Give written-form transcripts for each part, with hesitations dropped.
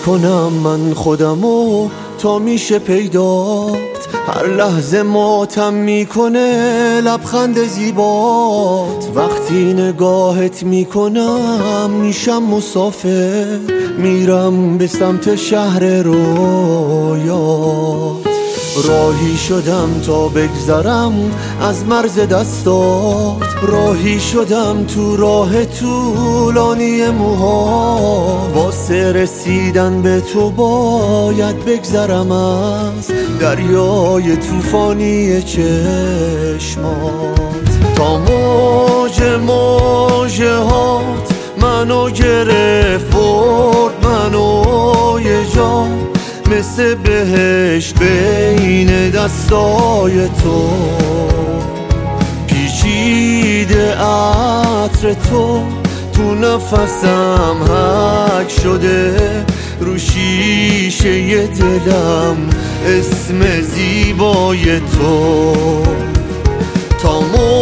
میکنم من خودمو تا میشه پیدات، هر لحظه ماتم میکنه لبخند زیبات. وقتی نگاهت میکنم میشم مسافر، میرم به سمت شهر رویات. راهی شدم تا بگذرم از مرز دستات، راهی شدم تو راه طولانی موها. واسه رسیدن به تو باید بگذرم از دریای طوفانی چشمات. تا موجه هات منو گرفت برد منو یه جا، مثل بهشت بین دستای تو. پیچیده عطر تو نفسم حک شده، رو شیشه دلم اسم زیبای تو. تا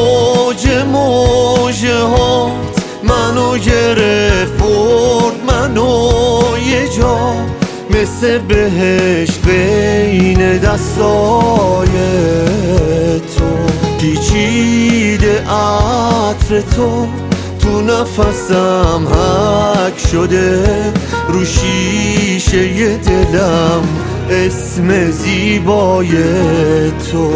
موجه هات منو گرفت برد منو یه جا، مثل بهشت بین دستای تو. پیچیده عطر تو نفسم حک شده، رو شیشه دلم اسم زیبای تو.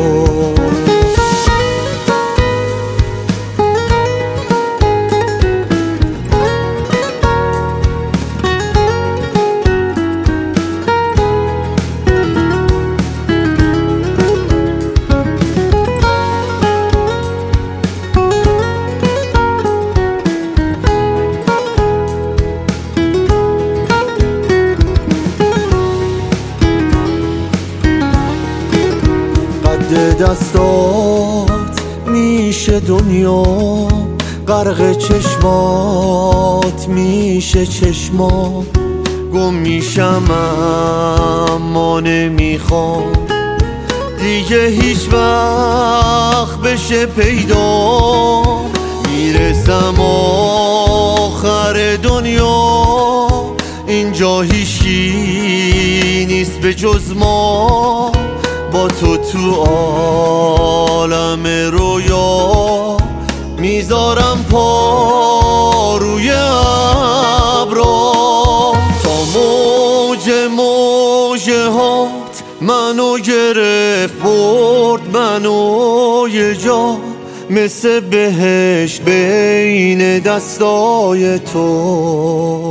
دستات میشه دنیا، غرق چشمات میشه چشما. گم میشم اما نمیخوام دیگه هیچ وقت بشه پیدا. میرسم آخر دنیا، اینجا هیچی نیست به جز ما. با تو عالم رویا میذارم پا روی ابرا. تا موجه هات منو گرفت برد منو یه جا، مثل بهشت بین دستای تو.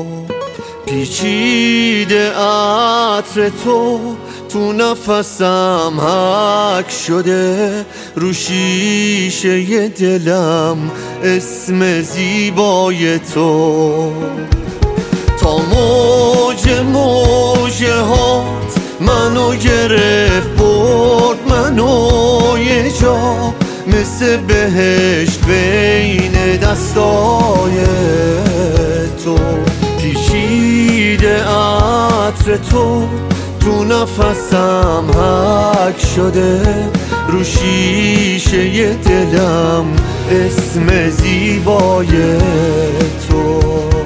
پیچیده عطر تو نفسم حک شده، رو شیشه دلم اسم زیبای تو. تا موجه هات منو گرفت برد منو یه جا، مثل بهشت بین دستای تو. پیچیده عطر تو نفسم حک شده، رو شیشه دلم اسم زیبای تو.